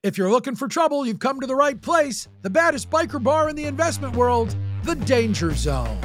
If you're looking for trouble, you've come to the right place. The baddest biker bar in the investment world, the Danger Zone.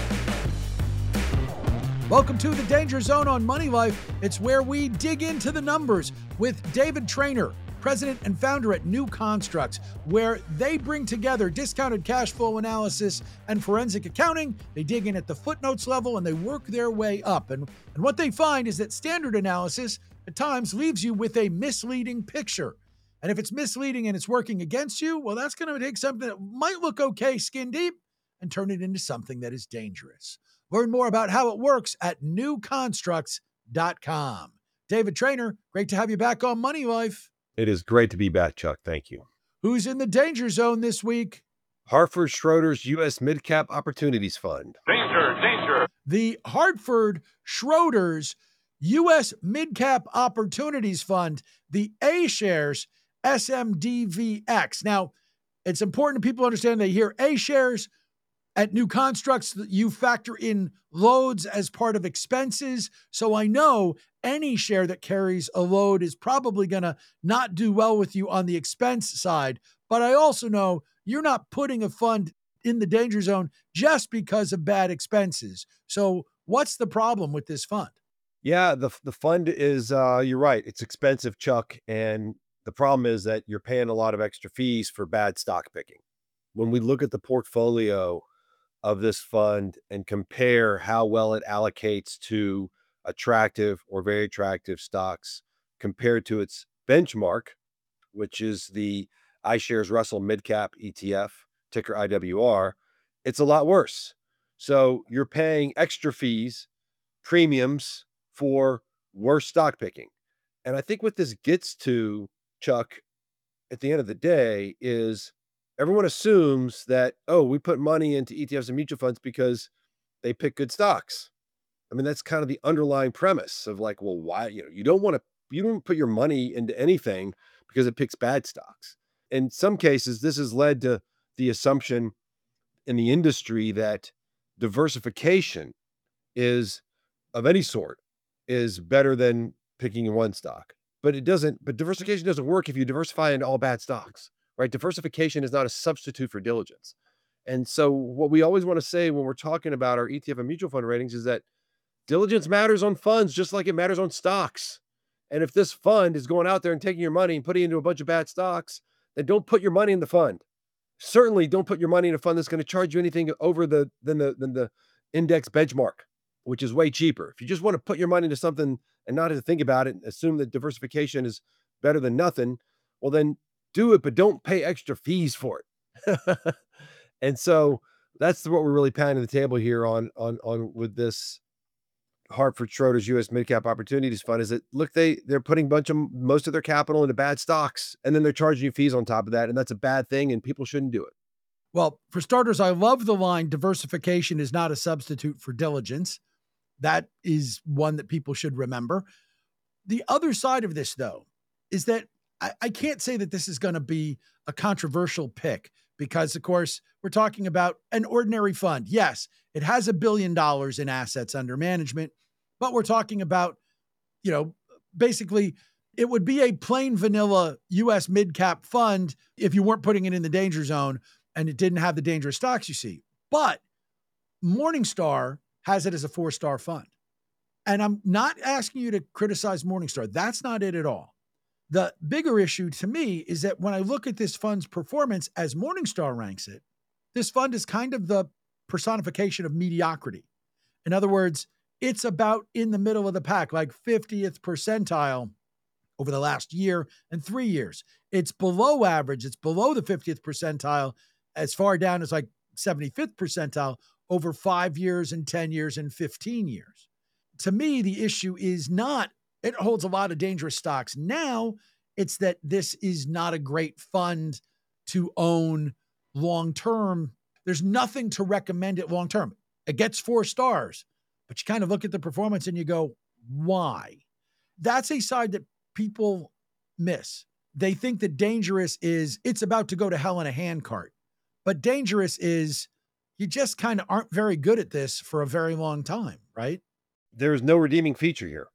Welcome to the Danger Zone on Money Life. It's where we dig into the numbers with David Traynor, president and founder at New Constructs, where they bring together discounted cash flow analysis and forensic accounting. They dig in at the footnotes level and they work their way up. And what they find is that standard analysis at times leaves you with a misleading picture. And if it's misleading and it's working against you, well, that's going to take something that might look okay skin deep and turn it into something that is dangerous. Learn more about how it works at newconstructs.com. David Traynor, great to have you back on Money Life. It is great to be back, Chuck. Thank you. Who's in the danger zone this week? Hartford Schroeder's U.S. Mid-Cap Opportunities Fund. Danger. The Hartford Schroeder's U.S. Mid-Cap Opportunities Fund, the A-Shares SMDVX. Now, it's important people understand they hear A-Shares. At New Constructs, you factor in loads as part of expenses. So I know any share that carries a load is probably going to not do well with you on the expense side. But I also know you're not putting a fund in the danger zone just because of bad expenses. So what's the problem with this fund? Yeah, the fund is, you're right, it's expensive, Chuck. And the problem is that you're paying a lot of extra fees for bad stock picking. When we look at the portfolio of this fund and compare how well it allocates to attractive or very attractive stocks compared to its benchmark, which is the iShares Russell Midcap ETF, ticker IWR, it's a lot worse. So you're paying extra fees, premiums for worse stock picking. And I think what this gets to, Chuck, at the end of the day is everyone assumes that, oh, we put money into ETFs and mutual funds because they pick good stocks. I mean, that's kind of the underlying premise of like, well, why, you don't put your money into anything because it picks bad stocks. In some cases, this has led to the assumption in the industry that diversification is of any sort is better than picking one stock. But diversification doesn't work if you diversify into all bad stocks, right? Diversification is not a substitute for diligence. And so what we always want to say when we're talking about our ETF and mutual fund ratings is that diligence matters on funds just like it matters on stocks. And if this fund is going out there and taking your money and putting it into a bunch of bad stocks, then don't put your money in the fund. Certainly don't put your money in a fund that's going to charge you anything over than the index benchmark, which is way cheaper. If you just want to put your money into something and not have to think about it and assume that diversification is better than nothing, well, then do it, but don't pay extra fees for it. And so that's what we're really pounding the table here on with this Hartford Schroeder's U.S. Midcap Opportunities Fund is that, look, they're putting most of their capital into bad stocks, and then they're charging you fees on top of that. And that's a bad thing, and people shouldn't do it. Well, for starters, I love the line, diversification is not a substitute for diligence. That is one that people should remember. The other side of this, though, is that I can't say that this is going to be a controversial pick because, of course, we're talking about an ordinary fund. Yes, it has $1 billion in assets under management, but we're talking about, basically it would be a plain vanilla U.S. mid-cap fund if you weren't putting it in the danger zone and it didn't have the dangerous stocks you see. But Morningstar has it as a 4-star fund. And I'm not asking you to criticize Morningstar. That's not it at all. The bigger issue to me is that when I look at this fund's performance as Morningstar ranks it, this fund is kind of the personification of mediocrity. In other words, it's about in the middle of the pack, like 50th percentile over the last year and 3 years. It's below average. It's below the 50th percentile, as far down as like 75th percentile over 5 years and 10 years and 15 years. To me, the issue is not, it holds a lot of dangerous stocks now. It's that this is not a great fund to own long-term. There's nothing to recommend it long-term. It gets 4 stars, but you kind of look at the performance and you go, why? That's a side that people miss. They think that dangerous is, it's about to go to hell in a handcart. But dangerous is, you just kind of aren't very good at this for a very long time, right? There's no redeeming feature here,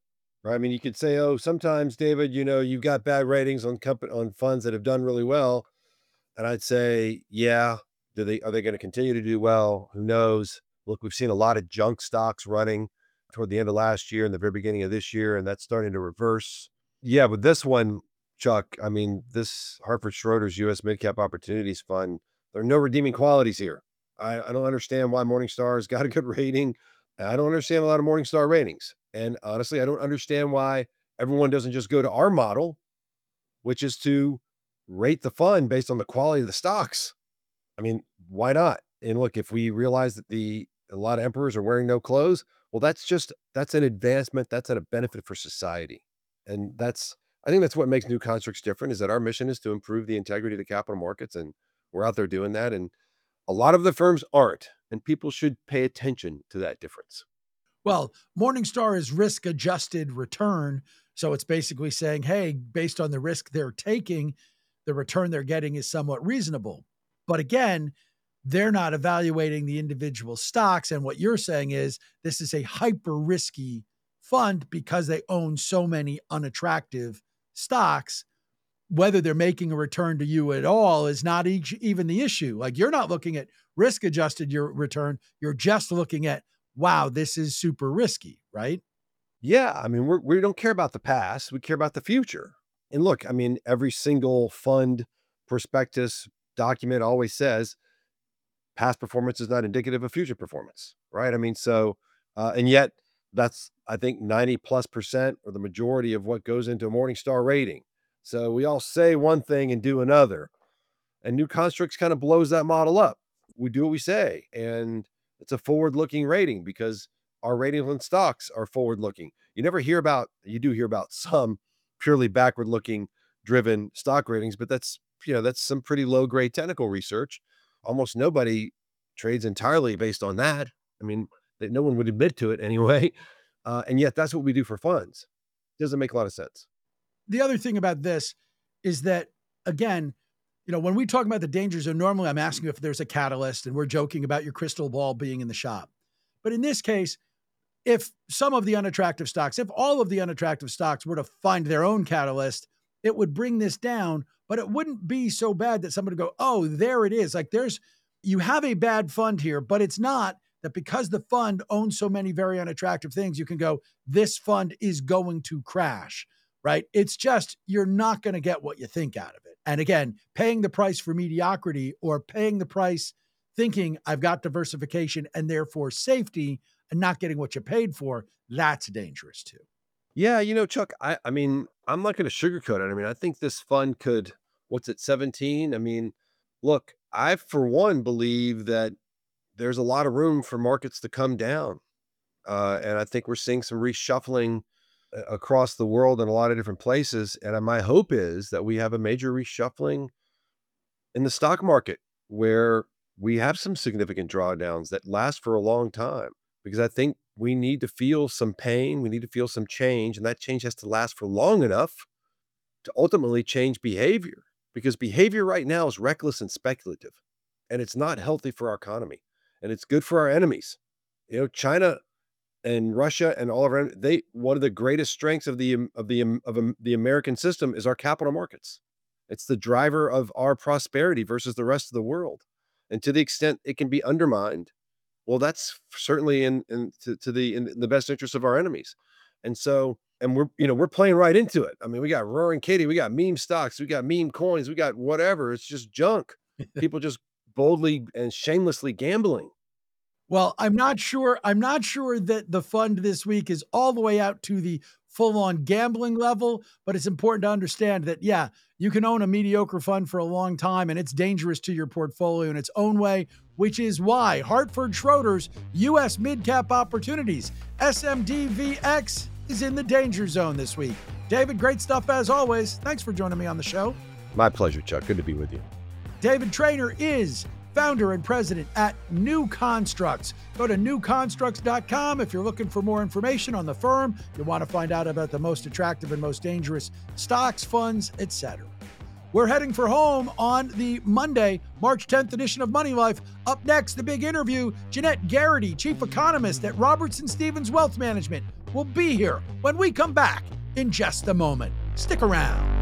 right? I mean, you could say, oh, sometimes, David, you've got bad ratings on funds that have done really well. And I'd say, yeah, are they going to continue to do well? Who knows? Look, we've seen a lot of junk stocks running toward the end of last year and the very beginning of this year, and that's starting to reverse. Yeah, but this one, Chuck, I mean, this Hartford Schroeder's U.S. Midcap Opportunities Fund, there are no redeeming qualities here. I don't understand why Morningstar has got a good rating. I don't understand a lot of Morningstar ratings. And honestly, I don't understand why everyone doesn't just go to our model, which is to rate the fund based on the quality of the stocks. I mean, why not? And look, if we realize that a lot of emperors are wearing no clothes, well, that's an advancement. That's a benefit for society. And I think that's what makes New Constructs different, is that our mission is to improve the integrity of the capital markets. And we're out there doing that. And a lot of the firms aren't, and people should pay attention to that difference. Well, Morningstar is risk adjusted return. So it's basically saying, hey, based on the risk they're taking, the return they're getting is somewhat reasonable. But again, they're not evaluating the individual stocks. And what you're saying is this is a hyper risky fund because they own so many unattractive stocks. Whether they're making a return to you at all is not even the issue. Like, you're not looking at risk adjusted your return. You're just looking at, wow, this is super risky, right? Yeah. I mean, we don't care about the past. We care about the future. And look, I mean, every single fund prospectus document always says past performance is not indicative of future performance, right? I mean, and yet that's, I think, 90+% or the majority of what goes into a Morningstar rating. So we all say one thing and do another. And New Constructs kind of blows that model up. We do what we say. And it's a forward-looking rating because our ratings on stocks are forward-looking. You do hear about some purely backward-looking driven stock ratings, but that's some pretty low-grade technical research. Almost nobody trades entirely based on that. I mean, no one would admit to it anyway. And yet that's what we do for funds. It doesn't make a lot of sense. The other thing about this is that, again, when we talk about the danger zone, normally I'm asking you if there's a catalyst, and we're joking about your crystal ball being in the shop. But in this case, if some of the unattractive stocks, if all of the unattractive stocks were to find their own catalyst, it would bring this down, but it wouldn't be so bad that somebody would go, oh, there it is. Like, you have a bad fund here, but it's not that because the fund owns so many very unattractive things, you can go, this fund is going to crash. Right? It's just, you're not going to get what you think out of it. And again, paying the price for mediocrity, or paying the price thinking I've got diversification and therefore safety, and not getting what you paid for, that's dangerous too. Yeah. Chuck, I mean, I'm not going to sugarcoat it. I mean, I think this fund could, what's it, 17? I mean, look, I, for one, believe that there's a lot of room for markets to come down. And I think we're seeing some reshuffling across the world in a lot of different places. And my hope is that we have a major reshuffling in the stock market where we have some significant drawdowns that last for a long time, because I think we need to feel some pain. We need to feel some change, and that change has to last for long enough to ultimately change behavior, because behavior right now is reckless and speculative, and it's not healthy for our economy, and it's good for our enemies. China and Russia and all of our, one of the greatest strengths of the American system is our capital markets. It's the driver of our prosperity versus the rest of the world. And to the extent it can be undermined, well, that's certainly in the best interest of our enemies. And so, and we're playing right into it. I mean, we got Roaring Kitty, we got meme stocks, we got meme coins, we got whatever. It's just junk. People just boldly and shamelessly gambling. Well, I'm not sure that the fund this week is all the way out to the full-on gambling level, but it's important to understand that, yeah, you can own a mediocre fund for a long time, and it's dangerous to your portfolio in its own way, which is why Hartford Schroeder's U.S. Midcap Opportunities, SMDVX, is in the danger zone this week. David, great stuff as always. Thanks for joining me on the show. My pleasure, Chuck. Good to be with you. David Traynor is founder and president at New Constructs. Go to newconstructs.com if you're looking for more information on the firm. You want to find out about the most attractive and most dangerous stocks, funds, etc. We're heading for home on the Monday, March 10th edition of Money Life. Up next, the big interview, Jeanette Garrity, chief economist at Robertson Stephens Wealth Management. will be here when we come back in just a moment. Stick around.